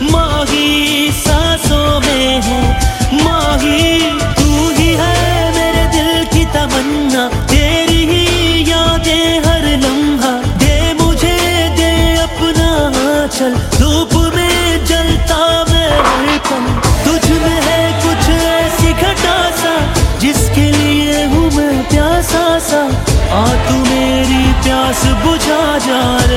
माही सांसों में है, माही तू ही है मेरे दिल की तमन्ना, तेरी ही यादें हर लम्हा, दे मुझे दे अपना आंचल, धूप में जलता मैं हर पल, तुझ में है कुछ ऐसी घटा सा, जिसके लिए हूँ मैं प्यासा सा, आ तू मेरी प्यास बुझा जा रे।